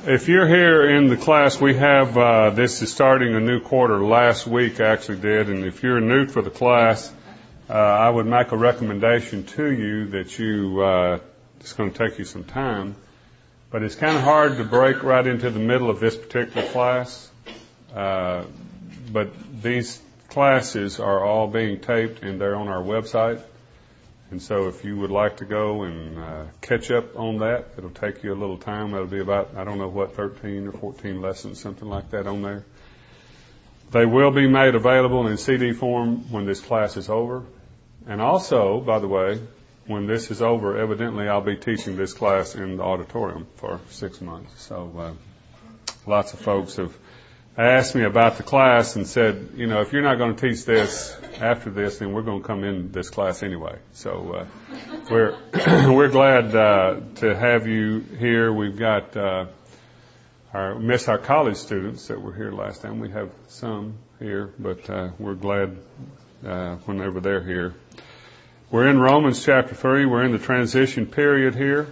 If you're here in the class, we have, this is starting a new quarter. Last week actually did. And if you're new for the class, I would make a recommendation to you that it's going to take you some time. But it's kind of hard to break right into the middle of this particular class. But these classes are all being taped and they're on our website. And so if you would like to go and catch up on that, it'll take you a little time. It'll be about, 13 or 14 lessons, something like that on there. They will be made available in CD form when this class is over. And also, by the way, when this is over, evidently I'll be teaching this class in the auditorium for 6 months. So lots of folks have asked me about the class and said, if you're not going to teach this after this, then we're going to come in this class anyway. So we're glad to have you here. We've got our college students that were here last time. We have some here, but we're glad whenever they're here. We're in Romans chapter 3. We're in the transition period here.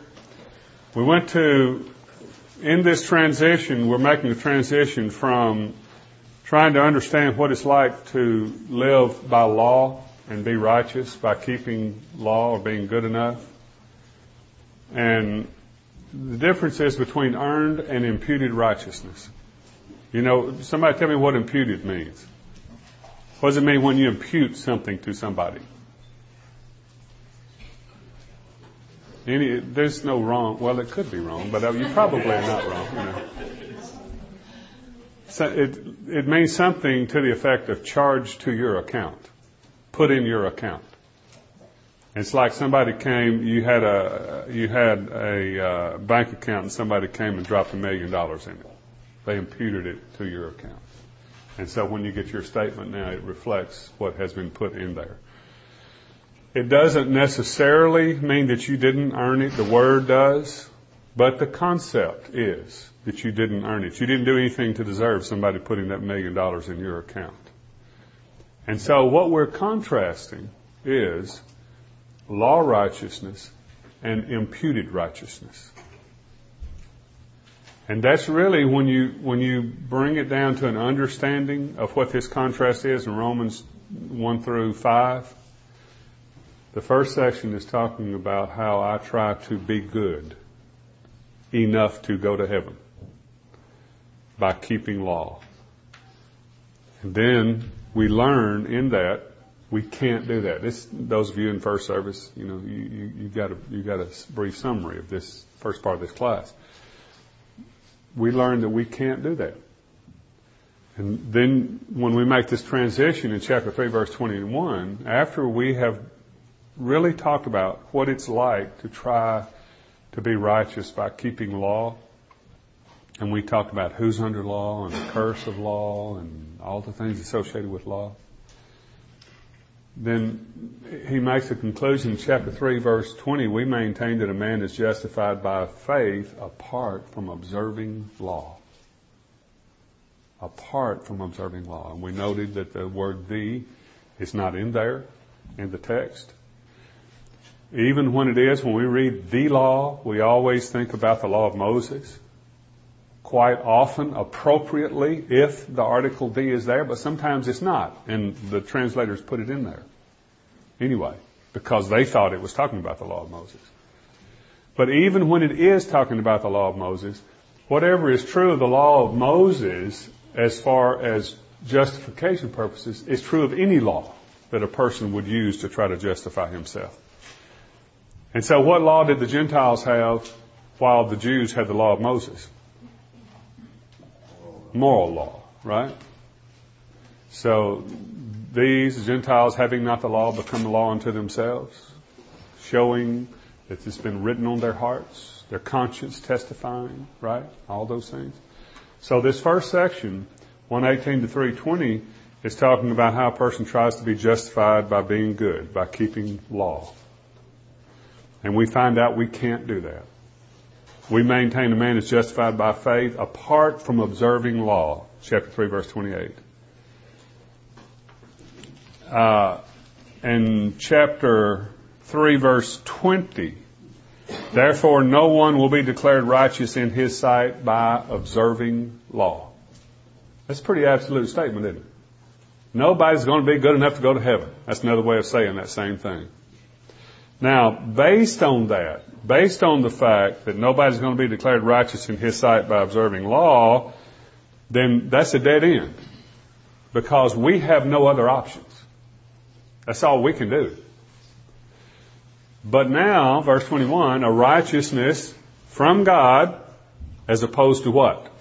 In this transition, we're making a transition from trying to understand what it's like to live by law and be righteous by keeping law or being good enough. And the difference is between earned and imputed righteousness. Somebody tell me what imputed means. What does it mean when you impute something to somebody? There's no wrong. Well, it could be wrong, but you probably are not wrong. So it means something to the effect of charge to your account, put in your account. It's like somebody came. You had a bank account, and somebody came and dropped $1 million in it. They imputed it to your account, and so when you get your statement now, it reflects what has been put in there. It doesn't necessarily mean that you didn't earn it. The word does. But the concept is that you didn't earn it. You didn't do anything to deserve somebody putting that $1 million in your account. And so what we're contrasting is law righteousness and imputed righteousness. And that's really when you bring it down to an understanding of what this contrast is in Romans 1 through 5. The first section is talking about how I try to be good enough to go to heaven by keeping law. And then we learn in that we can't do that. Those of you in first service, you got a brief summary of this first part of this class. We learn that we can't do that. And then when we make this transition in chapter 3, verse 21, after we have really talked about what it's like to try to be righteous by keeping law. And we talked about who's under law and the curse of law and all the things associated with law. Then he makes a conclusion in chapter 3, verse 20. We maintain that a man is justified by faith apart from observing law. Apart from observing law. And we noted that the word "the" is not in there in the text. Even when we read the law, we always think about the law of Moses. Quite often, appropriately, if the article "the" is there, but sometimes it's not. And the translators put it in there. Anyway, because they thought it was talking about the law of Moses. But even when it is talking about the law of Moses, whatever is true of the law of Moses, as far as justification purposes, is true of any law that a person would use to try to justify himself. And so what law did the Gentiles have while the Jews had the law of Moses? Moral law, right? So these Gentiles, having not the law, become the law unto themselves, showing that it's been written on their hearts, their conscience testifying, right? All those things. So this first section, 118 to 320, is talking about how a person tries to be justified by being good, by keeping law. And we find out we can't do that. We maintain a man is justified by faith apart from observing law. Chapter 3, verse 28. And chapter 3, verse 20 Therefore, no one will be declared righteous in his sight by observing law. That's a pretty absolute statement, isn't it? Nobody's going to be good enough to go to heaven. That's another way of saying that same thing. Now, based on that, based on the fact that nobody's going to be declared righteous in his sight by observing law, then that's a dead end. Because we have no other options. That's all we can do. But now, verse 21, a righteousness from God as opposed to what?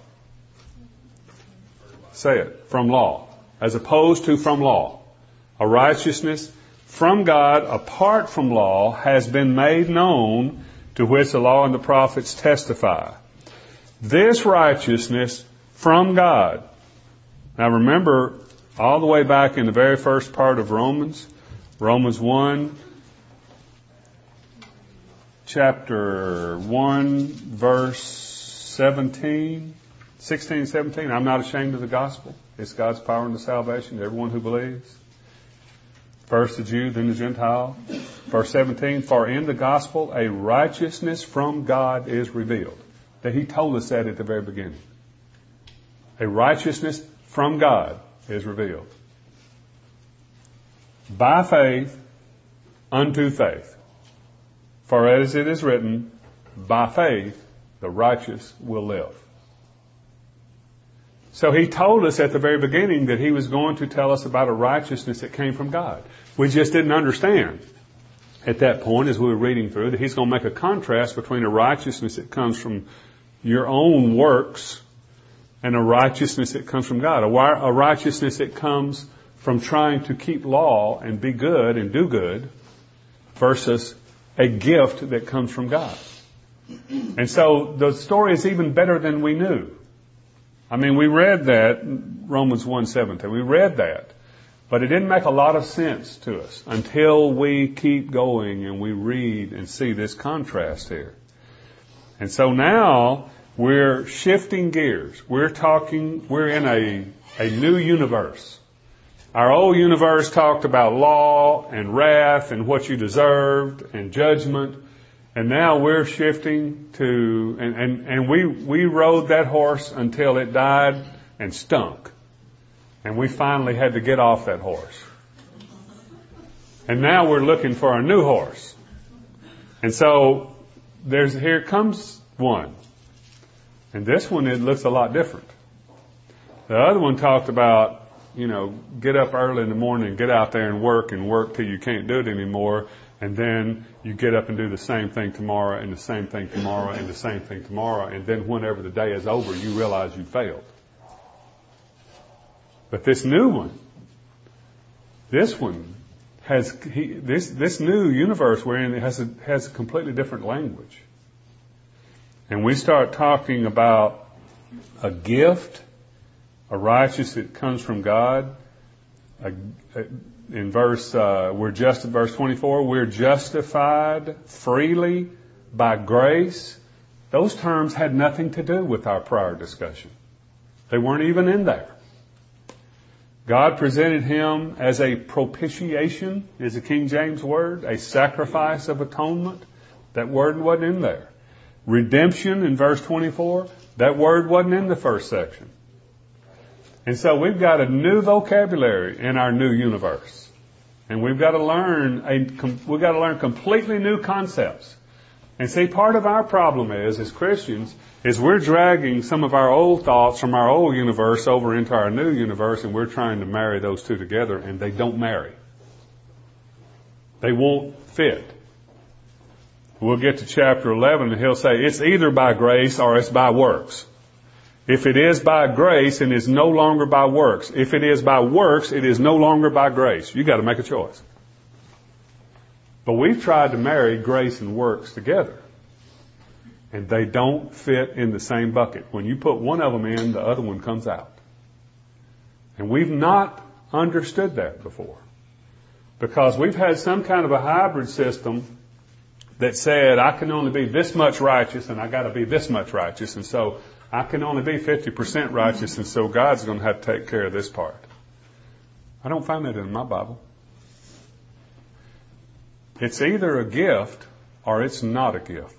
Say it. From law. As opposed to from law. A righteousness from God apart from law has been made known, to which the law and the prophets testify. This righteousness from God. Now remember, all the way back in the very first part of Romans 1, chapter 1, verse 16, 17, I'm not ashamed of the gospel. It's God's power unto salvation to everyone who believes. First the Jew, then the Gentile. Verse 17, for in the gospel a righteousness from God is revealed. That he told us that at the very beginning. A righteousness from God is revealed. By faith unto faith. For as it is written, by faith the righteous will live. So he told us at the very beginning that he was going to tell us about a righteousness that came from God. We just didn't understand at that point as we were reading through that he's going to make a contrast between a righteousness that comes from your own works and a righteousness that comes from God. A righteousness that comes from trying to keep law and be good and do good versus a gift that comes from God. And so the story is even better than we knew. I mean, we read that, Romans 1:17. We read that. But it didn't make a lot of sense to us until we keep going and we read and see this contrast here. And so now we're shifting gears. We're in a new universe. Our old universe talked about law and wrath and what you deserved and judgment. And now we're shifting to, and we rode that horse until it died and stunk. And we finally had to get off that horse. And now we're looking for a new horse. And so here comes one. And this one, it looks a lot different. The other one talked about, get up early in the morning and get out there and work till you can't do it anymore. And then you get up and do the same thing tomorrow and the same thing tomorrow and the same thing tomorrow. And then whenever the day is over, you realize you failed. But this new one, this new universe we're in has a completely different language. And we start talking about a gift, a righteousness that comes from God. In verse 24, we're justified freely by grace. Those terms had nothing to do with our prior discussion. They weren't even in there. God presented him as a propitiation, is the King James word, a sacrifice of atonement. That word wasn't in there. Redemption in verse 24, that word wasn't in the first section. And so we've got a new vocabulary in our new universe. And we've got to learn completely new concepts. And see, part of our problem as Christians, is we're dragging some of our old thoughts from our old universe over into our new universe, and we're trying to marry those two together, and they don't marry. They won't fit. We'll get to chapter 11, and he'll say, it's either by grace or it's by works. If it is by grace, it is no longer by works. If it is by works, it is no longer by grace. You've got to make a choice. But we've tried to marry grace and works together. And they don't fit in the same bucket. When you put one of them in, the other one comes out. And we've not understood that before. Because we've had some kind of a hybrid system that said, I can only be this much righteous and I got to be this much righteous. And so I can only be 50% righteous, and so God's going to have to take care of this part. I don't find that in my Bible. It's either a gift or it's not a gift.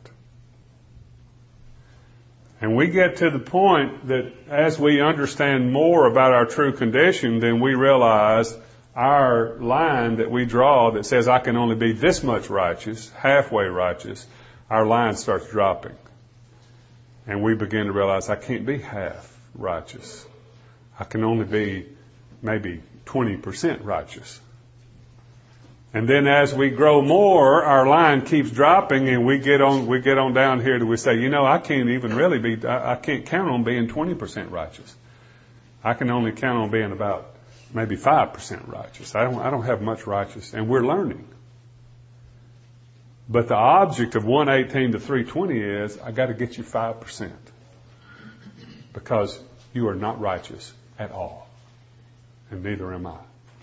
And we get to the point that as we understand more about our true condition, then we realize our line that we draw that says I can only be this much righteous, halfway righteous, our line starts dropping. And we begin to realize I can't be half righteous. I can only be maybe 20% righteous. And then as we grow more, our line keeps dropping, and we get on down here to we say, I can't even really be, I can't count on being 20% righteous. I can only count on being about maybe 5% righteous. I don't have much righteous, and we're learning. But the object of 118 to 320 is, I got to get you 5%. Because you are not righteous at all. And neither am I.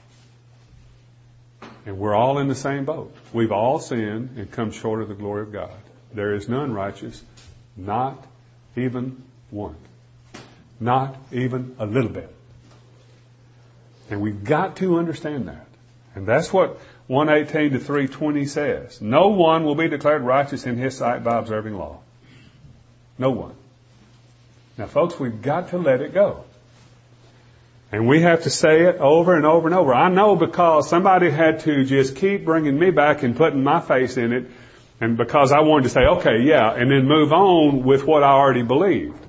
And we're all in the same boat. We've all sinned and come short of the glory of God. There is none righteous, not even one. Not even a little bit. And we've got to understand that. And that's what 118 to 320 says. No one will be declared righteous in his sight by observing law. No one. Now, folks, we've got to let it go. And we have to say it over and over and over. I know because somebody had to just keep bringing me back and putting my face in it, and because I wanted to say, okay, yeah, and then move on with what I already believed.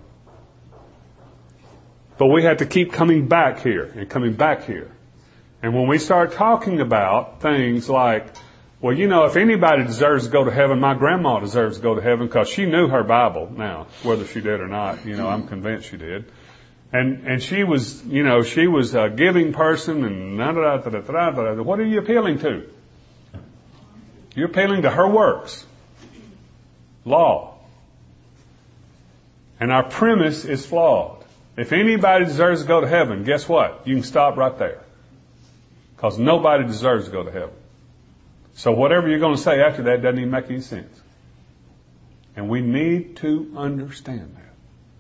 But we have to keep coming back here and coming back here. And when we start talking about things like, well, if anybody deserves to go to heaven, my grandma deserves to go to heaven because she knew her Bible. Now, whether she did or not, I'm convinced she did. And she was, she was a giving person and what are you appealing to? You're appealing to her works. Law. And our premise is flawed. If anybody deserves to go to heaven, guess what? You can stop right there. Because nobody deserves to go to heaven. So whatever you're going to say after that doesn't even make any sense. And we need to understand that.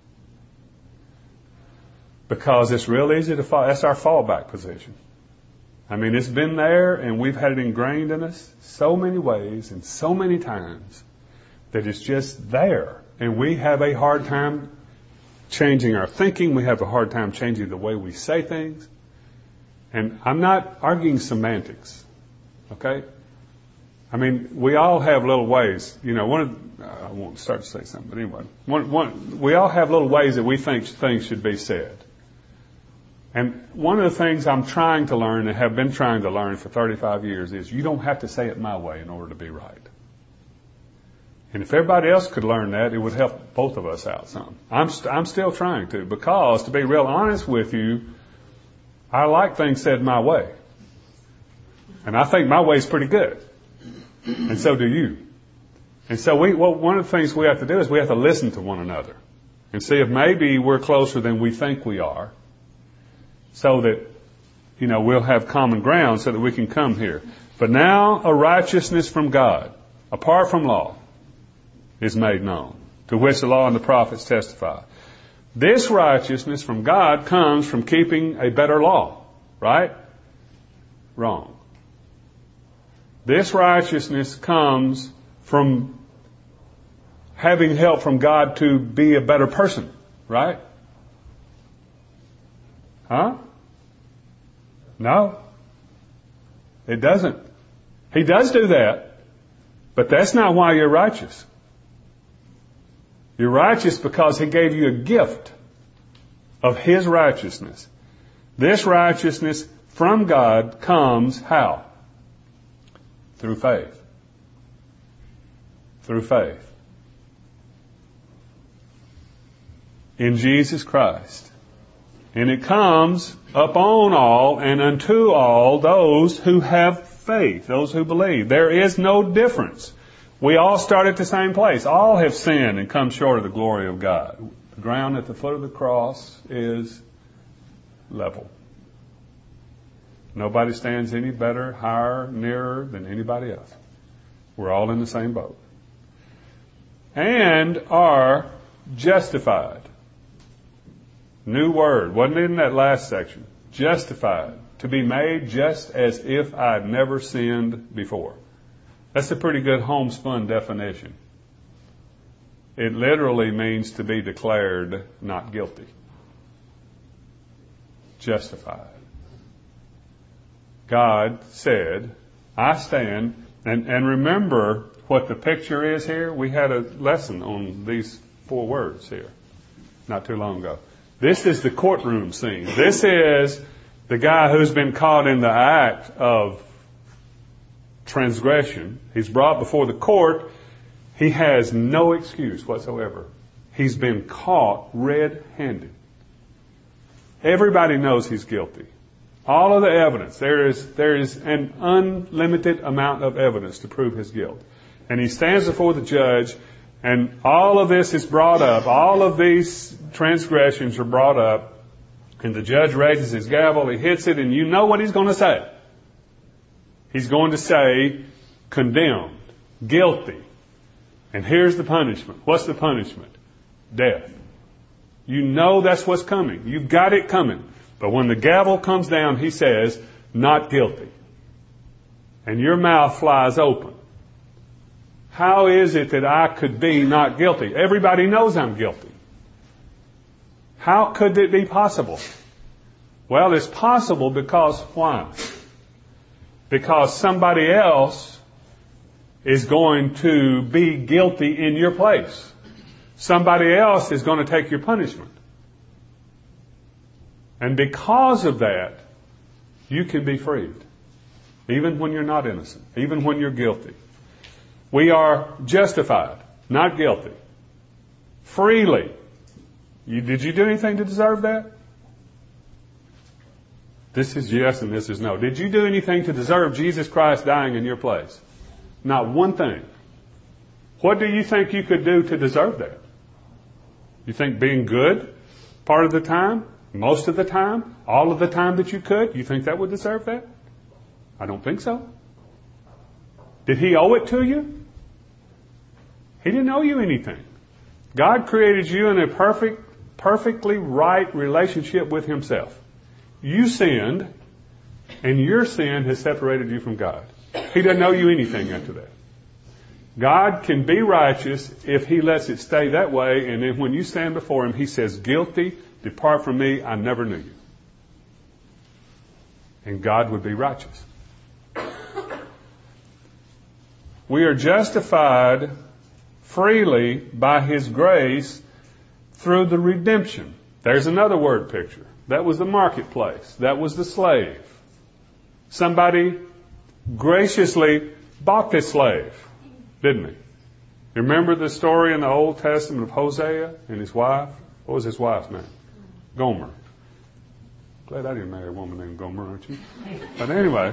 Because it's real easy to fall. That's our fallback position. I mean, it's been there and we've had it ingrained in us so many ways and so many times that it's just there. And we have a hard time changing our thinking. We have a hard time changing the way we say things. And I'm not arguing semantics. Okay? I mean, we all have little ways. I won't start to say something, but anyway. We all have little ways that we think things should be said. And one of the things I'm trying to learn and have been trying to learn for 35 years is you don't have to say it my way in order to be right. And if everybody else could learn that, it would help both of us out some. I'm still trying to, because to be real honest with you, I like things said my way. And I think my way is pretty good. And so do you. And so one of the things we have to do is we have to listen to one another and see if maybe we're closer than we think we are, so that, we'll have common ground so that we can come here. But now a righteousness from God, apart from law, is made known, to which the law and the prophets testify. This righteousness from God comes from keeping a better law, right? Wrong. This righteousness comes from having help from God to be a better person, right? Huh? No. It doesn't. He does do that, but that's not why you're righteous. You're righteous because He gave you a gift of His righteousness. This righteousness from God comes how? Through faith. Through faith. In Jesus Christ. And it comes upon all and unto all those who have faith, those who believe. There is no difference. We all start at the same place. All have sinned and come short of the glory of God. The ground at the foot of the cross is level. Nobody stands any better, higher, nearer than anybody else. We're all in the same boat. And are justified. New word. Wasn't in that last section. Justified. To be made just as if I'd never sinned before. That's a pretty good homespun definition. It literally means to be declared not guilty. Justified. God said, I stand, and remember what the picture is here. We had a lesson on these 4 words here not too long ago. This is the courtroom scene. This is the guy who's been caught in the act of transgression. He's brought before the court. He has no excuse whatsoever. He's been caught red-handed. Everybody knows he's guilty. All of the evidence. There is an unlimited amount of evidence to prove his guilt. And he stands before the judge, and all of this is brought up. All of these transgressions are brought up, and the judge raises his gavel, he hits it, and you know what he's going to say. He's going to say, condemned, guilty. And here's the punishment. What's the punishment? Death. You know that's what's coming. You've got it coming. But when the gavel comes down, he says, not guilty. And your mouth flies open. How is it that I could be not guilty? Everybody knows I'm guilty. How could it be possible? Well, it's possible because why? Because somebody else is going to be guilty in your place. Somebody else is going to take your punishment. And because of that, you can be freed. Even when you're not innocent. Even when you're guilty. We are justified, not guilty. Freely. Did you do anything to deserve that? This is yes and this is no. Did you do anything to deserve Jesus Christ dying in your place? Not one thing. What do you think you could do to deserve that? You think being good part of the time, most of the time, all of the time that you could, you think that would deserve that? I don't think so. Did he owe it to you? He didn't owe you anything. God created you in a perfectly right relationship with himself. You sinned, and your sin has separated you from God. He doesn't owe you anything after that. God can be righteous if he lets it stay that way, and then when you stand before him, he says, guilty, depart from me, I never knew you. And God would be righteous. We are justified freely by his grace through the redemption. There's another word picture. That was the marketplace. That was the slave. Somebody graciously bought this slave, didn't he? You remember the story in the Old Testament of Hosea and his wife? What was his wife's name? Gomer. Glad I didn't marry a woman named Gomer, aren't you? But anyway,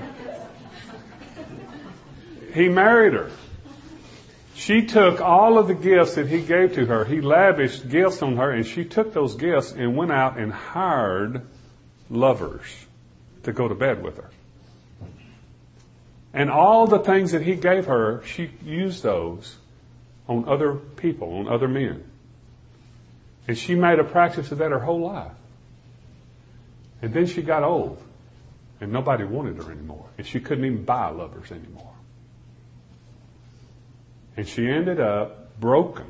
he married her. She took all of the gifts that he gave to her. He lavished gifts on her, and she took those gifts and went out and hired lovers to go to bed with her. And all the things that he gave her, she used those on other people, on other men. And she made a practice of that her whole life. And then she got old, and nobody wanted her anymore. And she couldn't even buy lovers anymore. And she ended up broken,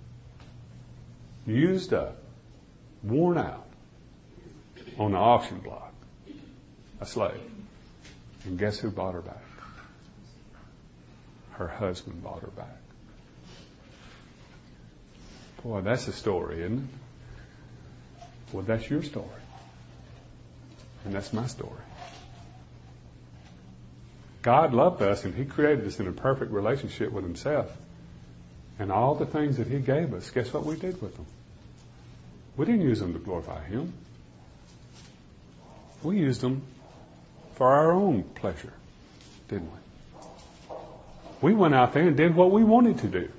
used up, worn out on the auction block, a slave. And guess who bought her back? Her husband bought her back. Boy, that's a story, isn't it? Well, that's your story. And that's my story. God loved us, and he created us in a perfect relationship with himself. And all the things that he gave us, guess what we did with them? We didn't use them to glorify him. We used them for our own pleasure, didn't we? We went out there and did what we wanted to do.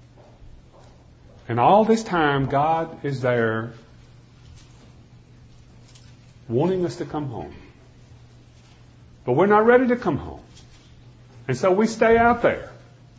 And all this time, God is there wanting us to come home. But we're not ready to come home. And so we stay out there.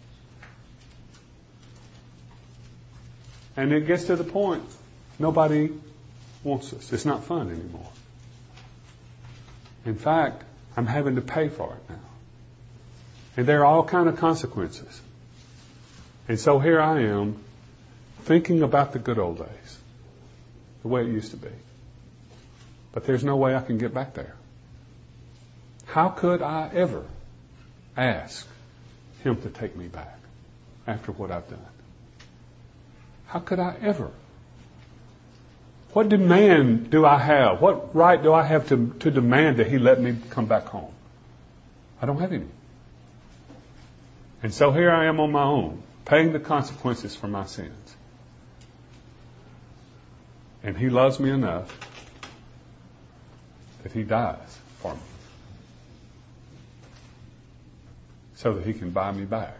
And it gets to the point, nobody wants us. It's not fun anymore. In fact, I'm having to pay for it now. And there are all kinds of consequences. And so here I am thinking about the good old days, the way it used to be. But there's no way I can get back there. How could I ever ask Him to take me back after what I've done? How could I ever? What demand do I have? What right do I have to demand that He let me come back home? I don't have any. And so here I am on my own, paying the consequences for my sins. And He loves me enough that He dies for me so that He can buy me back.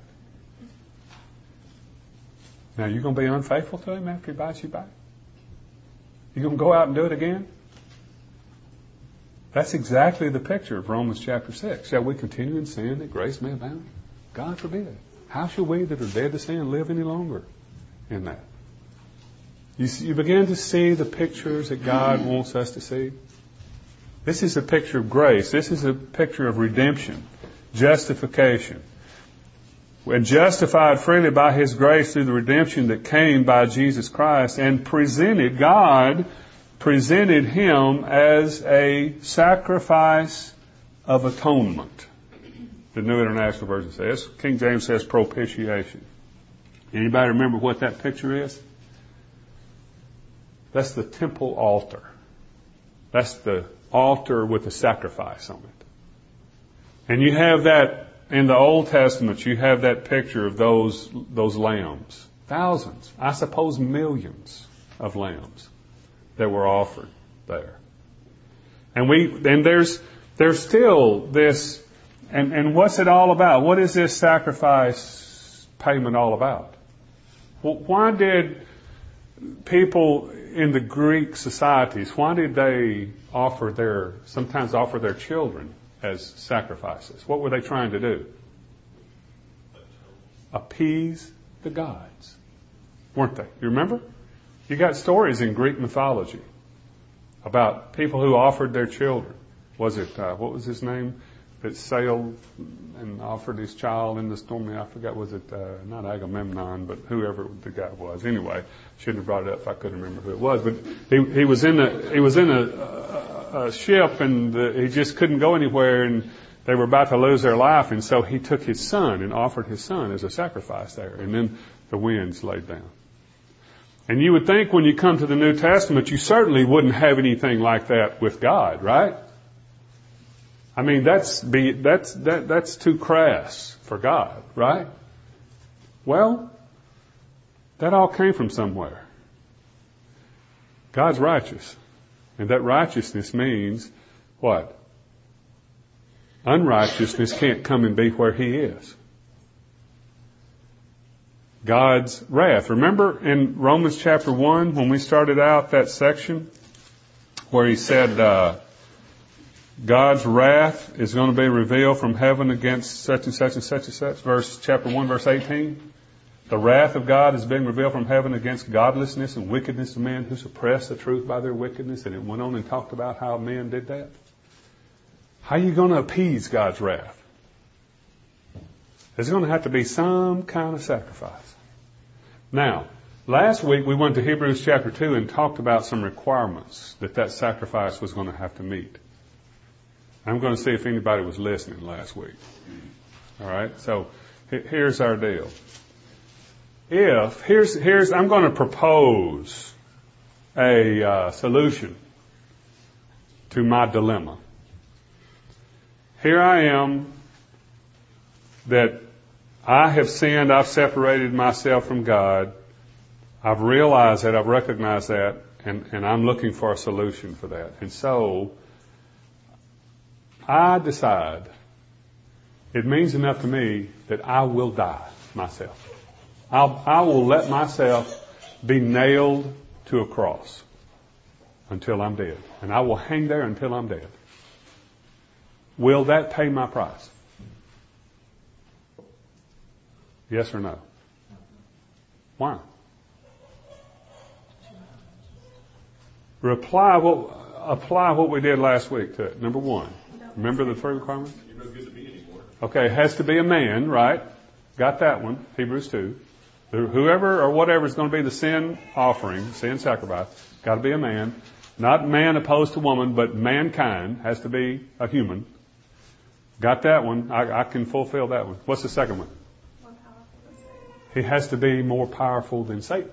Now, you going to be unfaithful to Him after He buys you back? You going to go out and do it again? That's exactly the picture of Romans chapter 6. Shall we continue in sin that grace may abound? God forbid. How shall we that are dead to sin live any longer in that? You begin to see the pictures that God wants us to see. This is a picture of grace. This is a picture of redemption, justification. We're justified freely by His grace through the redemption that came by Jesus Christ, and God presented Him as a sacrifice of atonement. The New International Version says. King James says propitiation. Anybody remember what that picture is? That's the temple altar. That's the altar with the sacrifice on it. And you have that in the Old Testament, you have that picture of those lambs. Thousands, I suppose millions of lambs that were offered there. And there's still this, and what's it all about? What is this sacrifice payment all about? Well, why did people in the Greek societies, why did they sometimes offer their children as sacrifices? What were they trying to do? Appease the gods, weren't they? You remember? You got stories in Greek mythology about people who offered their children. Was it, what was his name? That sailed and offered his child in the storm. I forgot, was it not Agamemnon, but whoever the guy was. Anyway, shouldn't have brought it up if I couldn't remember who it was. But he was in a ship, and he just couldn't go anywhere, and they were about to lose their life, and so he took his son and offered his son as a sacrifice there, and then the winds laid down. And you would think when you come to the New Testament, you certainly wouldn't have anything like that with God, right? I mean, that's too crass for God, right? Well, that all came from somewhere. God's righteous. And that righteousness means what? Unrighteousness can't come and be where He is. God's wrath. Remember in Romans chapter 1 when we started out that section where he said God's wrath is going to be revealed from heaven against such and such and such and such. Chapter 1, verse 18. The wrath of God is being revealed from heaven against godlessness and wickedness of men who suppress the truth by their wickedness. And it went on and talked about how men did that. How are you going to appease God's wrath? There's going to have to be some kind of sacrifice. Now, last week we went to Hebrews chapter 2 and talked about some requirements that sacrifice was going to have to meet. I'm going to see if anybody was listening last week. All right, so here's our deal. I'm going to propose a solution to my dilemma. Here I am, that I have sinned, I've separated myself from God. I've realized that, I've recognized that, and I'm looking for a solution for that. And so, I decide it means enough to me that I will die myself. I will let myself be nailed to a cross until I'm dead. And I will hang there until I'm dead. Will that pay my price? Yes or no? Why? Apply what we did last week to it. Number one. Remember the three requirements? You're no good to me anymore. Okay, it has to be a man, right? Got that one, Hebrews 2. Whoever or whatever is going to be the sin offering, sin sacrifice, got to be a man. Not man opposed to woman, but mankind has to be a human. Got that one. I can fulfill that one. What's the second one? More powerful than Satan. He has to be more powerful than Satan.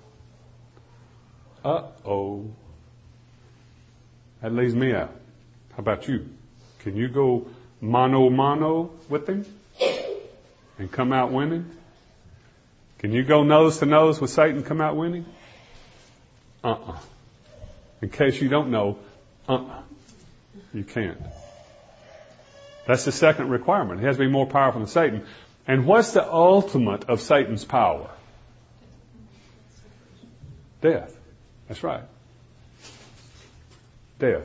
Uh-oh. That leaves me out. How about you? Can you go mano a mano with him and come out winning? Can you go nose to nose with Satan and come out winning? In case you don't know, you can't. That's the second requirement. He has to be more powerful than Satan. And what's the ultimate of Satan's power? Death. That's right. Death.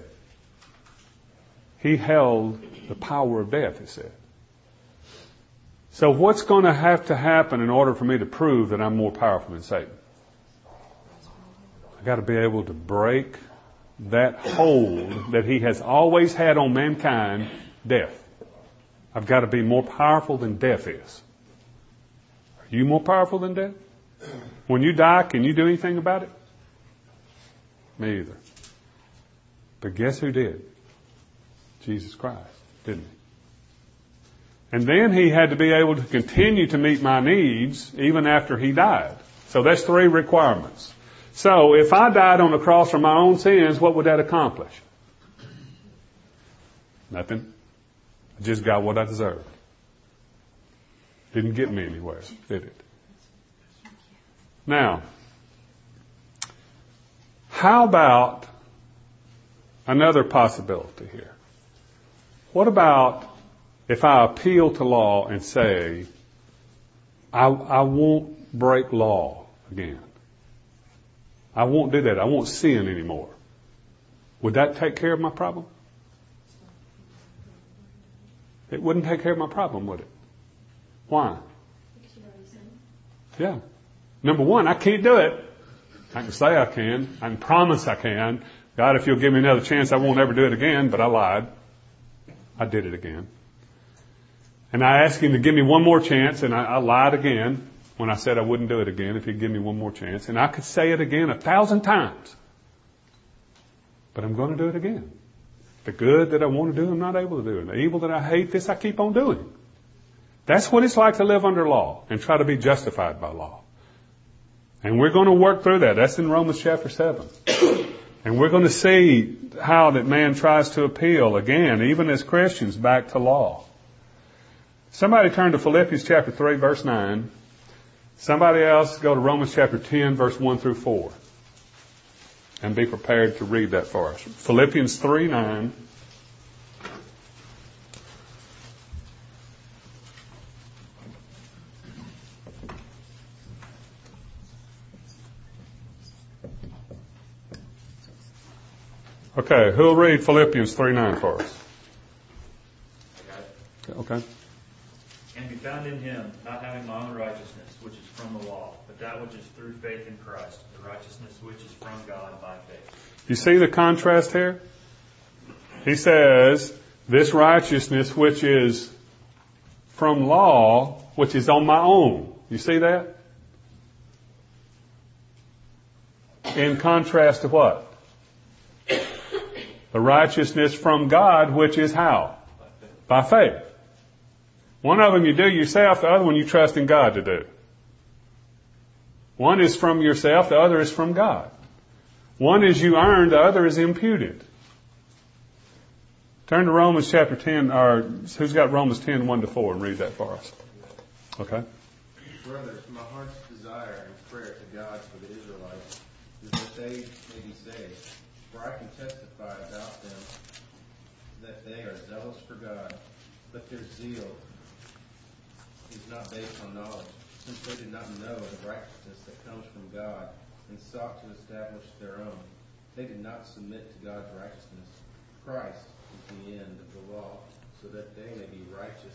He held the power of death, it said. So what's going to have to happen in order for me to prove that I'm more powerful than Satan? I've got to be able to break that hold that he has always had on mankind, death. I've got to be more powerful than death is. Are you more powerful than death? When you die, can you do anything about it? Me either. But guess who did? Jesus Christ, didn't he? And then he had to be able to continue to meet my needs even after he died. So that's 3 requirements. So if I died on the cross for my own sins, what would that accomplish? Nothing. I just got what I deserved. Didn't get me anywhere, did it? Now, how about another possibility here? What about if I appeal to law and say, I won't break law again. I won't do that. I won't sin anymore. Would that take care of my problem? It wouldn't take care of my problem, would it? Why? Yeah. Number one, I can't do it. I can say I can. I can promise I can. God, if you'll give me another chance, I won't ever do it again, but I lied. I did it again. And I asked him to give me one more chance, and I lied again when I said I wouldn't do it again if he'd give me one more chance. And I could say it again 1,000 times. But I'm going to do it again. The good that I want to do, I'm not able to do. And the evil that I hate, this I keep on doing. That's what it's like to live under law and try to be justified by law. And we're going to work through that. That's in Romans chapter 7. And we're going to see how that man tries to appeal, again, even as Christians, back to law. Somebody turn to Philippians chapter 3, verse 9. Somebody else go to Romans chapter 10, verse 1 through 4. And be prepared to read that for us. Philippians 3, 9. Okay, who'll read Philippians 3:9 for us? Okay. And be found in him, not having my own righteousness, which is from the law, but that which is through faith in Christ, the righteousness which is from God by faith. You see the contrast here? He says, this righteousness which is from law, which is on my own. You see that? In contrast to what? The righteousness from God, which is how? By faith. One of them you do yourself, the other one you trust in God to do. One is from yourself, the other is from God. One is you earned, the other is imputed. Turn to Romans chapter 10, or who's got Romans 10, 1 to 4, and read that for us. Okay? Brothers, my heart's desire and prayer to God for the Israelites is that they may be saved. For I can testify about them that they are zealous for God, but their zeal is not based on knowledge, since they did not know the righteousness that comes from God and sought to establish their own. They did not submit to God's righteousness. Christ is the end of the law, so that they may be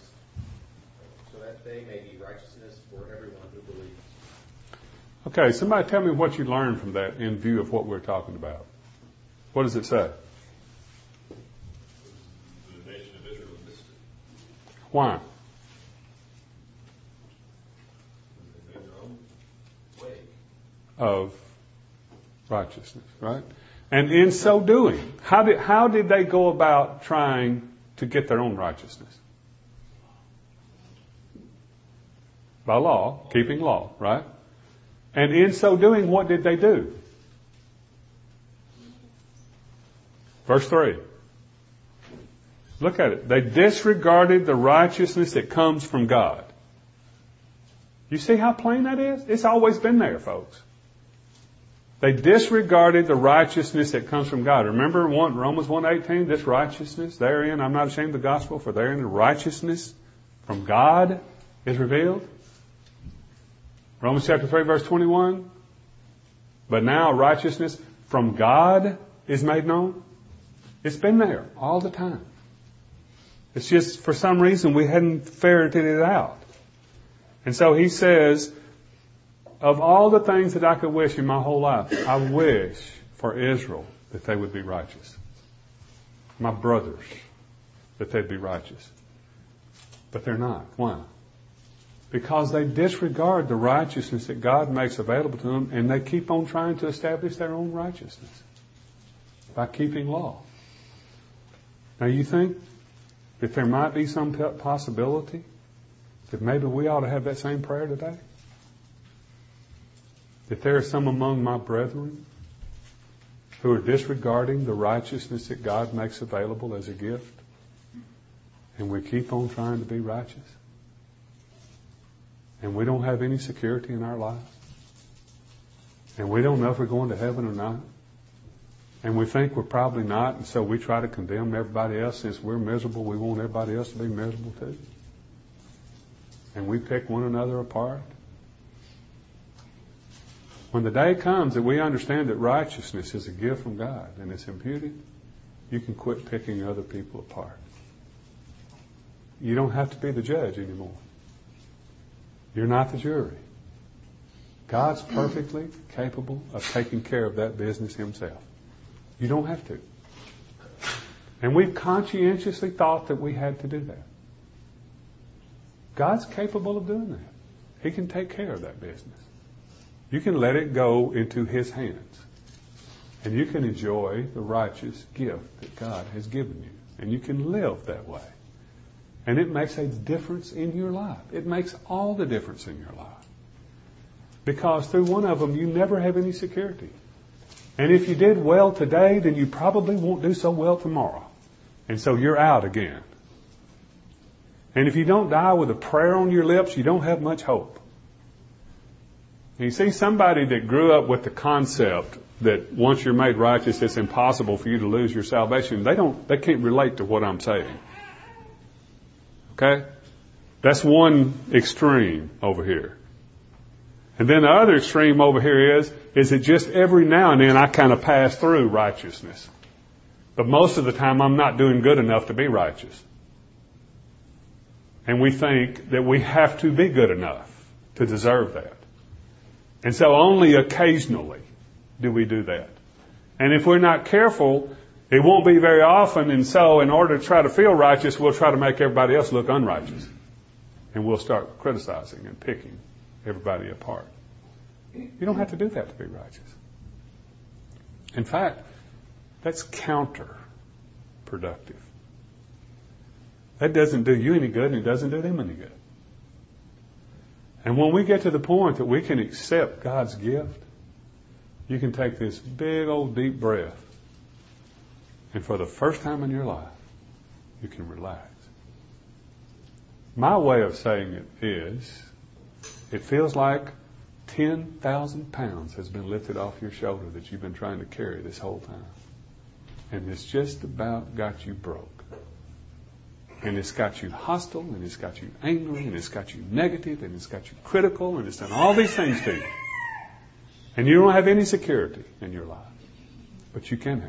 righteousness for everyone who believes. Okay, somebody tell me what you learned from that in view of what we're talking about. What does it say? The nation of Israel missed it. Why? of righteousness, right? And in so doing, how did they go about trying to get their own righteousness? By law, keeping law, right? And in so doing, what did they do? Verse 3. Look at it. They disregarded the righteousness that comes from God. You see how plain that is? It's always been there, folks. They disregarded the righteousness that comes from God. Remember Romans 1:18, this righteousness, therein, I'm not ashamed of the gospel, for therein the righteousness from God is revealed. Romans chapter 3, verse 21, but now righteousness from God is made known. It's been there all the time. It's just for some reason we hadn't ferreted it out. And so he says, of all the things that I could wish in my whole life, I wish for Israel that they would be righteous. My brothers, that they'd be righteous. But they're not. Why? Because they disregard the righteousness that God makes available to them, and they keep on trying to establish their own righteousness by keeping law. Now you think that there might be some possibility that maybe we ought to have that same prayer today? That there are some among my brethren who are disregarding the righteousness that God makes available as a gift, and we keep on trying to be righteous, and we don't have any security in our lives, and we don't know if we're going to heaven or not, and we think we're probably not, and so we try to condemn everybody else. Since we're miserable, we want everybody else to be miserable too, and we pick one another apart. When the day comes that we understand that righteousness is a gift from God and it's imputed, you can quit picking other people apart. You don't have to be the judge anymore. You're not the jury. God's perfectly capable of taking care of that business himself. You don't have to. And we've conscientiously thought that we had to do that. God's capable of doing that. He can take care of that business. You can let it go into His hands. And you can enjoy the righteous gift that God has given you. And you can live that way. And it makes a difference in your life. It makes all the difference in your life. Because through one of them, you never have any security. And if you did well today, then you probably won't do so well tomorrow. And so you're out again. And if you don't die with a prayer on your lips, you don't have much hope. And you see, somebody that grew up with the concept that once you're made righteous, it's impossible for you to lose your salvation. They can't relate to what I'm saying. Okay? That's one extreme over here. And then the other extreme over here is that just every now and then I kind of pass through righteousness. But most of the time I'm not doing good enough to be righteous. And we think that we have to be good enough to deserve that. And so only occasionally do we do that. And if we're not careful, it won't be very often. And so in order to try to feel righteous, we'll try to make everybody else look unrighteous. And we'll start criticizing and picking everybody apart. You don't have to do that to be righteous. In fact, that's counterproductive. That doesn't do you any good, and it doesn't do them any good. And when we get to the point that we can accept God's gift, you can take this big old deep breath, and for the first time in your life, you can relax. My way of saying it is, it feels like 10,000 pounds has been lifted off your shoulder that you've been trying to carry this whole time. And it's just about got you broke. And it's got you hostile, and it's got you angry, and it's got you negative, and it's got you critical, and it's done all these things to you. And you don't have any security in your life. But you can have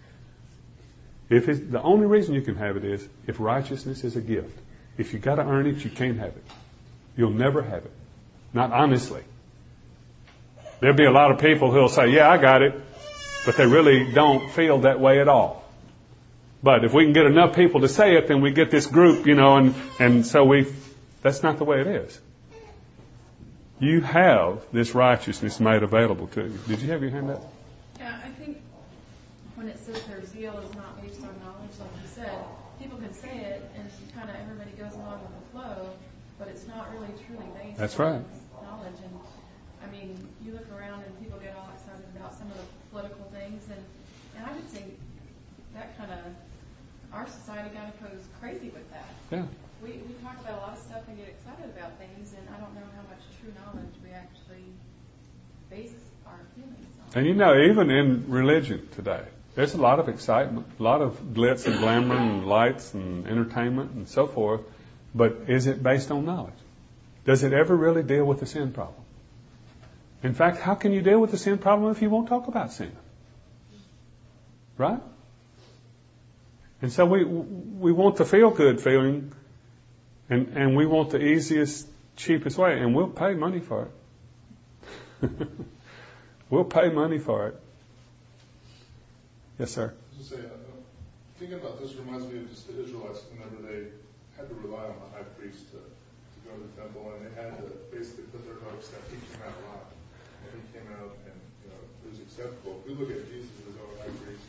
it. The only reason you can have it is if righteousness is a gift. If you've got to earn it, you can't have it. You'll never have it. Not honestly. There'll be a lot of people who'll say, yeah, I got it. But they really don't feel that way at all. But if we can get enough people to say it, then we get this group, and so that's not the way it is. You have this righteousness made available to you. Did you have your hand up? Yeah, I think when it says their zeal is not based on knowledge, like you said, people can say it and kind of everybody goes along with the flow, but it's not really truly based That's on right. knowledge. And I mean, you look around and people get all excited about some of the political things, and I would say that kind of, our society kind of goes crazy with that. Yeah. We talk about a lot of stuff and get excited about things, and I don't know how much true knowledge we actually base our feelings on. And you know, even in religion today, there's a lot of excitement, a lot of glitz and glamour and lights and entertainment and so forth, but is it based on knowledge? Does it ever really deal with the sin problem? In fact, how can you deal with the sin problem if you won't talk about sin? Right? And so we want the feel-good feeling, and we want the easiest, cheapest way, and we'll pay money for it. We'll pay money for it. Yes, sir. I was going to say, thinking about this reminds me of just the Israelites whenever they had to rely on the high priest to go to the temple, and they had to basically put their hopes that he came out alive. And he came out and it was acceptable. If we look at Jesus as our high priest,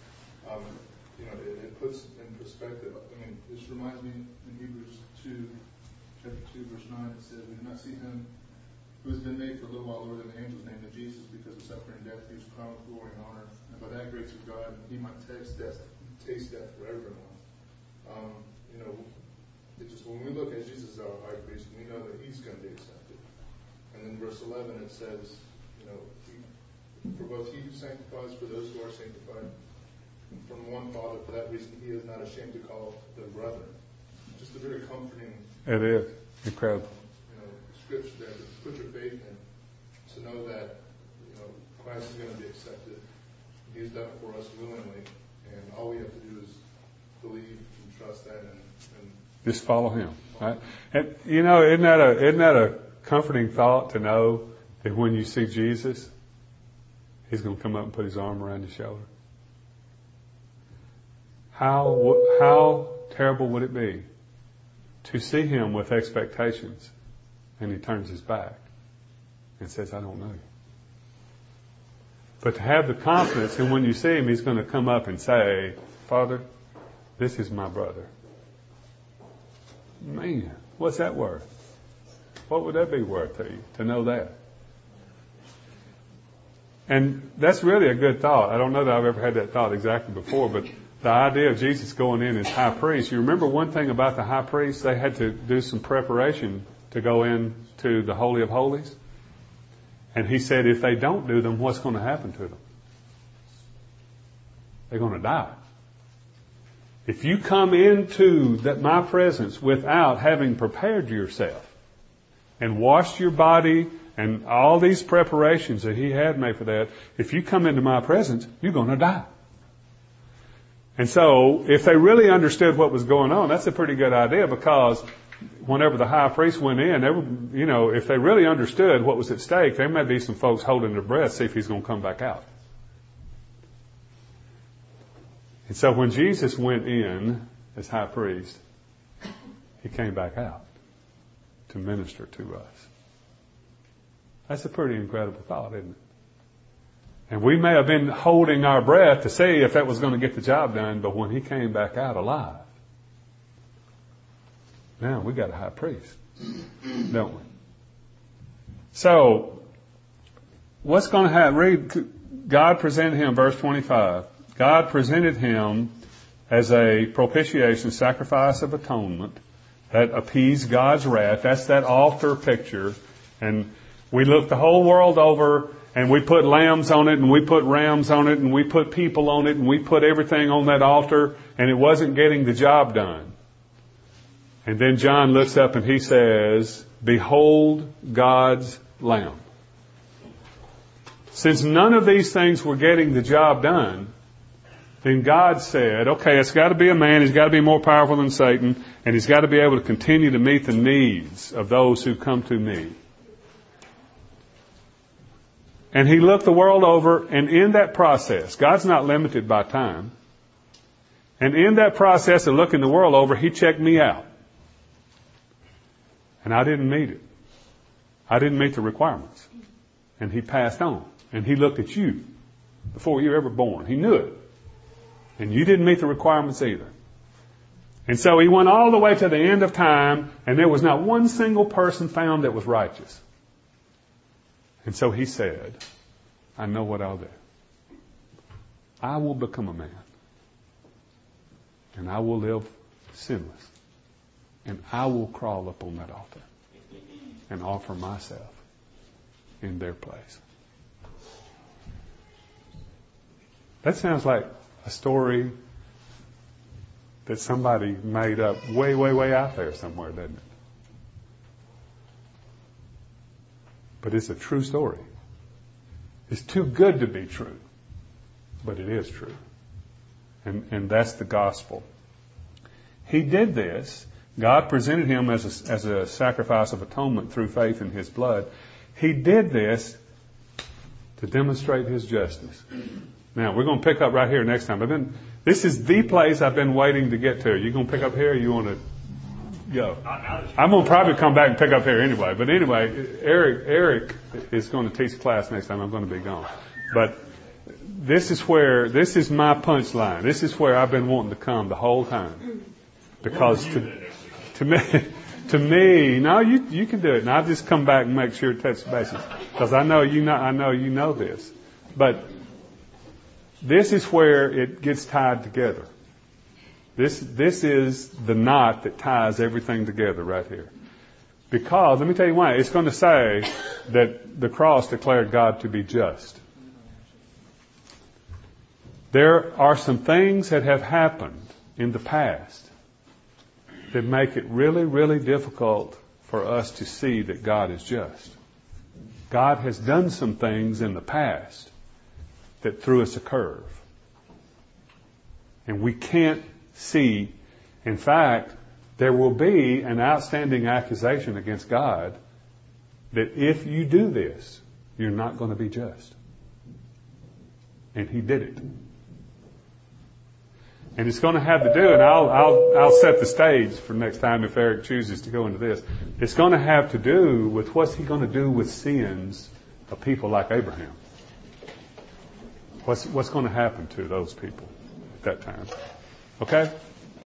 it puts in perspective. I mean, this reminds me in Hebrews 2, chapter 2, verse 9, it says, "We do not see him who has been made for a little while lower than the angels, named Jesus, because of suffering and death, he was crowned with glory and honor. And by that grace of God, he might taste death for everyone." It's just when we look at Jesus as our high priest, we know that he's going to be accepted. And then verse 11, it says, for both he who sanctifies, for those who are sanctified, from one Father, for that reason he is not ashamed to call them brethren. Just a very comforting. It is incredible. Scripture there to put your faith in, to know that Christ is going to be accepted. He's done it for us willingly, and all we have to do is believe and trust that, and just follow him. Right? And isn't that a comforting thought to know that when you see Jesus, he's going to come up and put his arm around your shoulder? How terrible would it be to see him with expectations, and he turns his back and says, "I don't know you." But to have the confidence, and when you see him, he's going to come up and say, "Father, this is my brother." Man, what's that worth? What would that be worth to you, to know that? And that's really a good thought. I don't know that I've ever had that thought exactly before, but the idea of Jesus going in as high priest. You remember one thing about the high priest? They had to do some preparation to go into the Holy of Holies. And he said if they don't do them, what's going to happen to them? They're going to die. If you come into my presence without having prepared yourself and washed your body and all these preparations that he had made for that, if you come into my presence, you're going to die. And so if they really understood what was going on, that's a pretty good idea, because whenever the high priest went in, if they really understood what was at stake, there may be some folks holding their breath, see if he's going to come back out. And so when Jesus went in as high priest, he came back out to minister to us. That's a pretty incredible thought, isn't it? And we may have been holding our breath to see if that was going to get the job done, but when he came back out alive, now we got a high priest, don't we? So, what's going to happen? God presented him, verse 25. God presented him as a propitiation, sacrifice of atonement that appeased God's wrath. That's that altar picture. And we looked the whole world over, and we put lambs on it, and we put rams on it, and we put people on it, and we put everything on that altar, and it wasn't getting the job done. And then John looks up and he says, "Behold God's Lamb." Since none of these things were getting the job done, then God said, okay, it's got to be a man, he's got to be more powerful than Satan, and he's got to be able to continue to meet the needs of those who come to me. And he looked the world over, and in that process, God's not limited by time, and in that process of looking the world over, he checked me out. And I didn't meet it. I didn't meet the requirements. And he passed on. And he looked at you before you were ever born. He knew it. And you didn't meet the requirements either. And so he went all the way to the end of time, and there was not one single person found that was righteous. And so he said, I know what I'll do. I will become a man. And I will live sinless. And I will crawl up on that altar and offer myself in their place. That sounds like a story that somebody made up way, way, way out there somewhere, doesn't it? But it's a true story. It's too good to be true, but it is true. And that's the gospel. He did this. God presented him as a sacrifice of atonement through faith in his blood. He did this to demonstrate his justice. Now, we're going to pick up right here next time. But then, this is the place I've been waiting to get to. Are you going to pick up here or you want to go? I'm going to probably come back and pick up here anyway. But anyway, Eric is going to teach class next time. I'm going to be gone. But this is my punchline. This is where I've been wanting to come the whole time. Because to me, no, you can do it. And I'll just come back and make sure it touches bases. Because I know you know this. But this is where it gets tied together. This is the knot that ties everything together right here. Because, let me tell you why. It's going to say that the cross declared God to be just. There are some things that have happened in the past that make it really, really difficult for us to see that God is just. God has done some things in the past that threw us a curve. And we can't see. In fact, there will be an outstanding accusation against God that if you do this, you're not going to be just. And he did it. And it's going to have to do, and I'll set the stage for next time if Eric chooses to go into this. It's going to have to do with what's he going to do with sins of people like Abraham. What's going to happen to those people at that time? Okay?